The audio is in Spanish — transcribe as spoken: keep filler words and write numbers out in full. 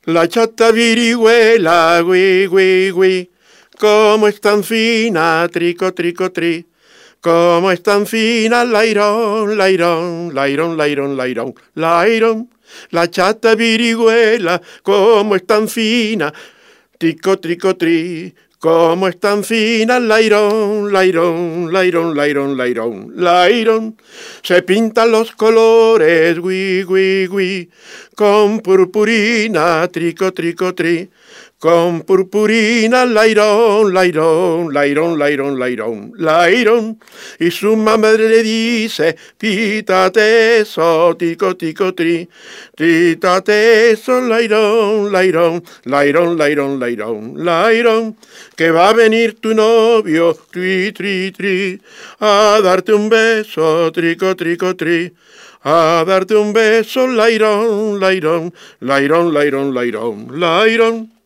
La chata virigüela, gui, gui, gui, cómo es tan fina, trico, trico, tri. Cómo es tan fina, lairón, lairón, lairón, lairón, lairón, lairón. La chata virigüela, cómo es tan fina, trico, trico, tri. Cómo es tan fina, lairón, lairón, lairón, lairón, lairón, lairón. Se pintan los colores, gui, gui, gui, con purpurina, trico, trico, tri. Con purpurina, lairón, lairón, lairón, lairón, lairón, lairón. Y su madre le dice, quítate eso, tico, tico, tri. Quítate eso, lairón, lairón, lairón, lairón, lairón, lairón. Que va a venir tu novio, tri, tri, tri, a darte un beso, trico, trico, tri. A darte un beso, lairón, lairón, lairón, lairón, lairón, lairón.